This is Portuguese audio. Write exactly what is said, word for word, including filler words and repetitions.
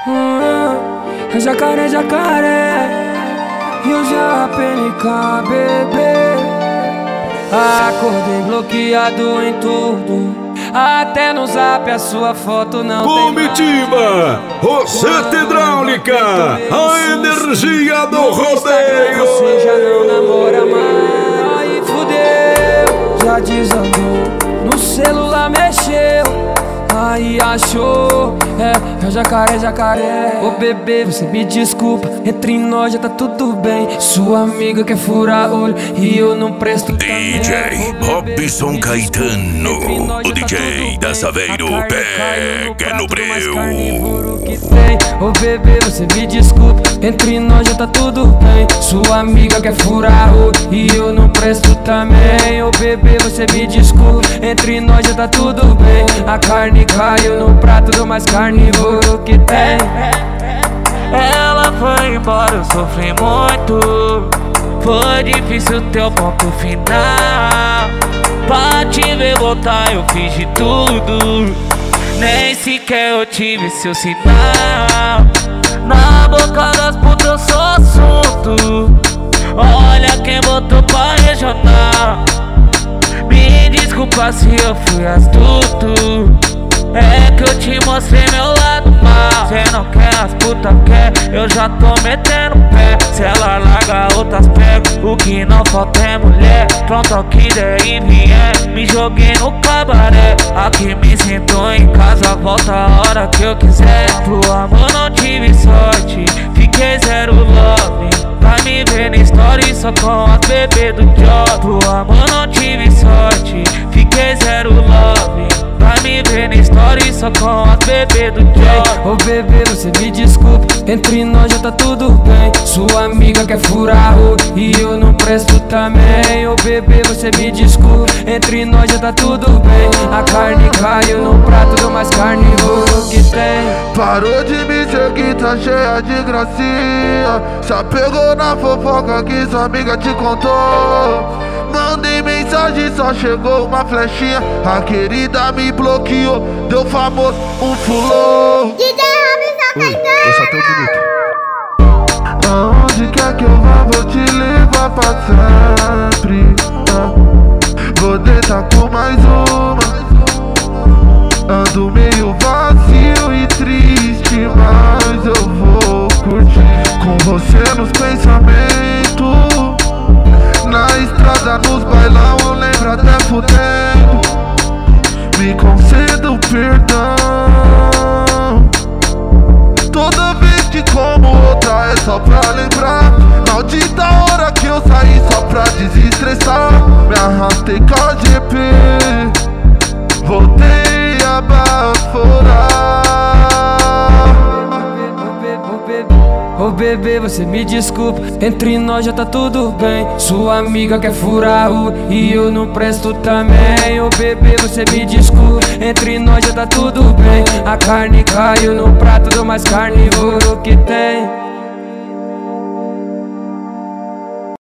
Hum, jacaré, jacaré, e eu já P N K, bebê. Acordei bloqueado em tudo, até no zap a sua foto não Comitiva, Roseta Hidráulica, a energia do rodeio. Você já não namora mais, aí fudeu, já desandou, no celular mexeu, aí achou, é, é jacaré, jacaré. Ô bebê, você me desculpa, entre nós já tá tudo bem. Sua amiga quer furar olho e eu não presto D J Robson Caetano, o D J da Saveiro, pega no breu. Ô bebê, você me desculpa, entre nós já tá tudo bem. Sua amiga quer furar olho e eu não presto também. Ô bebê, você me desculpa, entre nós já tá tudo bem. A carne caiu no prato do mais carnívoro que tem. Ela foi embora, eu sofri muito. Foi difícil teu ponto final. Pra te ver voltar eu fiz de tudo, nem sequer eu tive seu sinal. Na boca das putas eu sou assunto. Olha quem botou pra regional. Me desculpa se eu fui astuto, é que eu te mostrei meu lado mal. Cê não quer, as puta quer, eu já tô metendo pé. Se ela larga, outras pego, o que não falta é mulher. Pronto ao que der e vier, me joguei no cabaré. Aqui me sinto em casa, volta a hora que eu quiser. Pro amor não tive sorte, fiquei zero love. Pra me ver na story só com as bebê do job. Pro amor não tive sorte, fiquei zero love. Pra me ver na story só com as bebê do job. Ô bebê, você me desculpa, entre nós já tá tudo bem. Sua amiga quer furar o e eu não presto também. Ô bebê, você me desculpa, entre nós já tá tudo bem. A carne caiu no prato do mais carnívoro que tem. Parou de me seguir, tá cheia de gracinha. Se apegou na fofoca que sua amiga te contou. Mandei mensagem, só chegou uma flechinha. A querida me bloqueou, deu famoso um fulô. D J Robson Caetano. Eu só tenho bonito. Aonde quer que eu vá, vou te levar pra sempre. ah. Vou deitar com mais uma. Ando meio vazio e triste, mas eu vou curtir com você nos pensamentos. Na estrada, nos bailão, eu lembro até fudendo. Me conceda o perdão. Toda vez que como outra é só pra lembrar. Maldita hora que eu saí só pra desestressar. Me arrastei com a G P, voltei a baforar. Ô bebê, você me desculpa, entre nós já tá tudo bem. Sua amiga quer furar o e eu não presto também. Ô bebê, você me desculpa, entre nós já tá tudo bem. A carne caiu no prato do mais carnívoro que tem.